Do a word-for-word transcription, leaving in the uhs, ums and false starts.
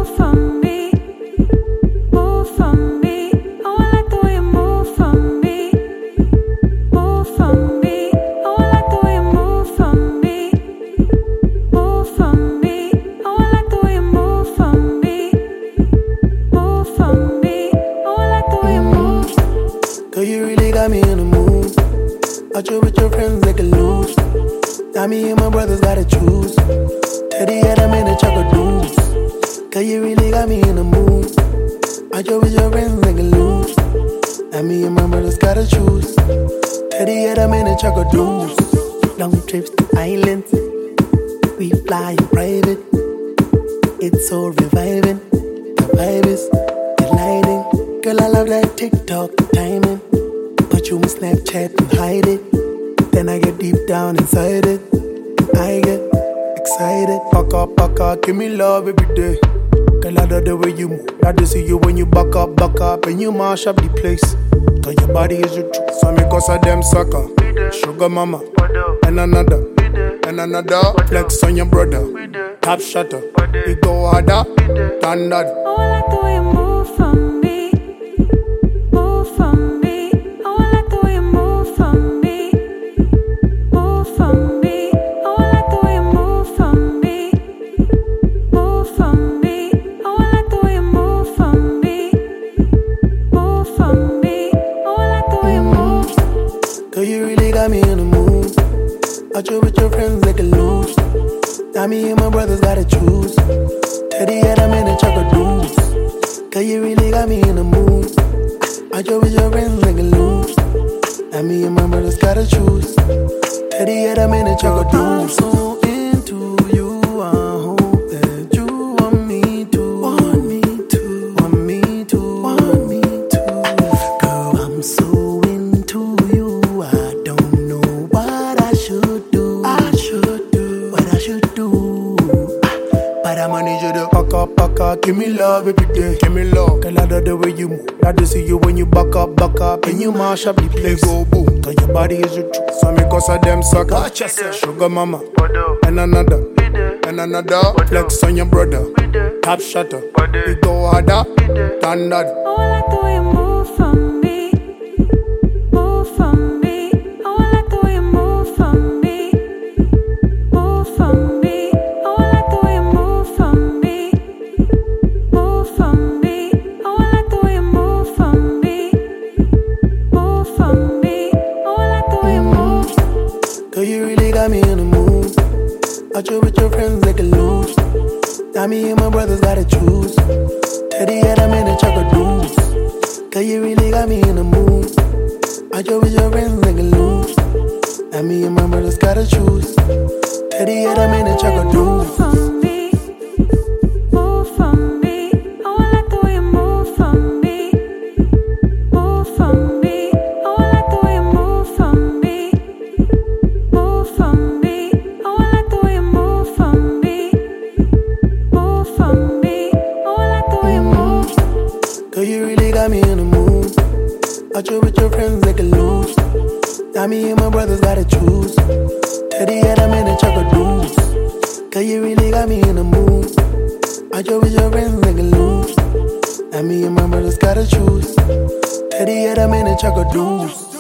got me in the mood. Out you with your friends, they can lose. Now me and my brothers gotta choose. Teddy had them in the chocolate dudes. Cause you really got me in the mood. Out you with your friends, they can lose. Now me and my brothers gotta choose. Teddy had them in the chocolate dudes. Long trips to islands. We fly in private. It's so reviving. The vibe is delighting. Girl, I love that TikTok timing. Put you on Snapchat and hide it. Then I get deep down inside it. I get excited. Back up, back up, give me love every day. Girl, I love the way you move. I just see you when you back up, back up, and you mash up the place. Cause your body is your truth. So me cause a damn sucker. Sugar mama. And another. And another. Flex on your brother. Top shutter. We go harder than that. Oh, I like the way you move for me. Move for me. Oh, I like the way you move for me. Move for me. Oh, I like the way you move for me. Move for me. Oh, I like the way you move for me. Move for me. Oh, I like the way you move. Cause you really got me in the mood. Out you with your friends, they can lose. Now me and my brothers gotta choose. Teddy had them in the chocolate dudes. Cause you really got me in the mood. Out you with your friends, they can lose. Now me and my brothers gotta choose. Teddy had them in the chocolate dudes. I'm so into you, I hope that you want me to. Want me to. Want me to. Want me to. Girl, I'm so into you, I don't know what I should do. I should do what I should do. But I'ma need you to back up, back up, give me love every day. Give me love. Girl, I love the way you move. I just see you when you back up, back up, and you mash up the place. Go boom, cause your body is your truth. So me cause a damn sucker. Watch yourself. Sugar mama. And another. And another. Flex on your brother. Top shutter. We go harder than that. Oh, I like the way you move for me. Move for me. Oh, I like the way you move for me. Move for me. Oh, I like the way you move for me. Move for me. Oh, I like the way you move for me. Move for me. Oh, I like the way you move. Cause you really got me in the mood. Out you with your friends, they can lose. Now me and my brothers gotta choose. Teddy had them in the chocolate dudes. Cause you really got me in the mood. Out you with your friends, they can lose. Now me and my brothers gotta choose. Teddy had them in the chocolate dudes. Move for me. Move for me. Oh, I like the way you move for me. Move for me. Oh, I like the way you move for me. Move for me. Oh, I like the way you move for me. Move for me. Oh, I like the way you move. Cause you really got me in the mood. Out you with your friends, they can lose. Now me and my brothers gotta choose. Teddy had them in the chocolate dudes. Cause you really got me in the mood. Out you with your friends, they can lose. Now me and my brothers gotta choose. Teddy had them in the chocolate dudes.